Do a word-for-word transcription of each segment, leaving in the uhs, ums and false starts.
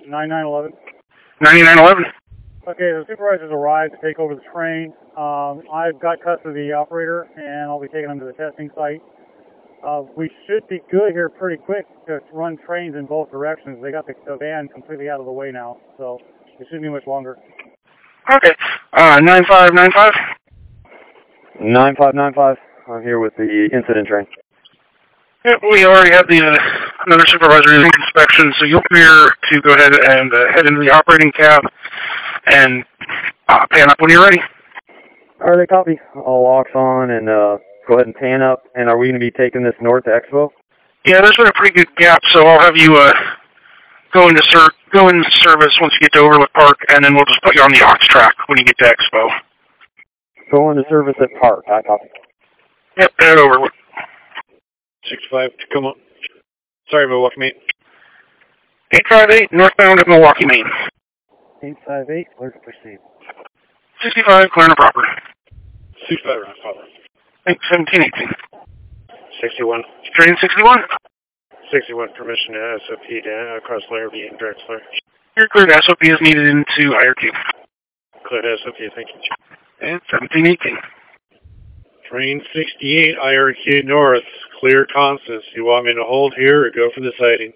ninety-nine eleven. ninety-nine eleven. Okay, the supervisor's arrived to take over the train. Um, I've got custody of the operator, and I'll be taking them to the testing site. Uh, we should be good here pretty quick to run trains in both directions. They got the, the van completely out of the way now, so it shouldn't be much longer. Okay. Uh, nine five nine five. nine five nine five. I'm here with the incident train. Yep, we already have the uh, another supervisory inspection, so you'll clear to go ahead and uh, head into the operating cab and uh, pan up when you're ready. All right, copy. All locks on and uh, go ahead and pan up. And are we going to be taking this north to Expo? Yeah, there's been a pretty good gap, so I'll have you uh, go into ser go into service once you get to Overlook Park, and then we'll just put you on the aux track when you get to Expo. Go into service at Park. I copy. Yep, at Overlook. six five Tacoma. Sorry, Milwaukee, Maine. eight five eight, northbound at Milwaukee, Maine. eight five eight, clear to proceed. sixty-five, clear and proper. sixty-five, round father. seventeen eighteen. sixty-one. Train sixty-one. sixty-one, permission to S O P to cross layer B and direct flare. You're cleared. S O P is needed into I R Q. Clear to S O P, thank you. And seventeen eighteen. Train sixty-eight, I R Q north, clear Constance. You want me to hold here or go for the sighting?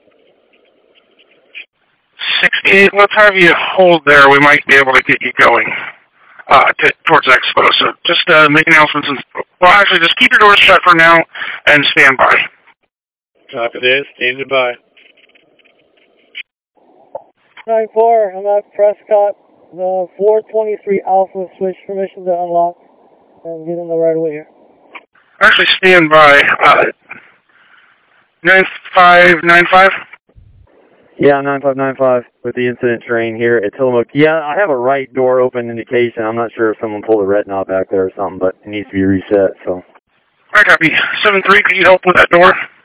sixty-eight, let's have you hold there. We might be able to get you going uh, to, towards Expo. So just uh, make announcements. And, well, actually, just keep your doors shut for now and stand by. Copy this, standing by. nine four, I'm at Prescott. The four twenty-three Alpha switch permission to unlock and get in the right away here. Actually, stand by. Uh, nine five nine five. Yeah, nine five nine five with the incident train here at Tillamook. Yeah, I have a right door open indication. I'm not sure if someone pulled a ret knob back there or something, but it needs to be reset, so. I copy. seven three, could you help with that door?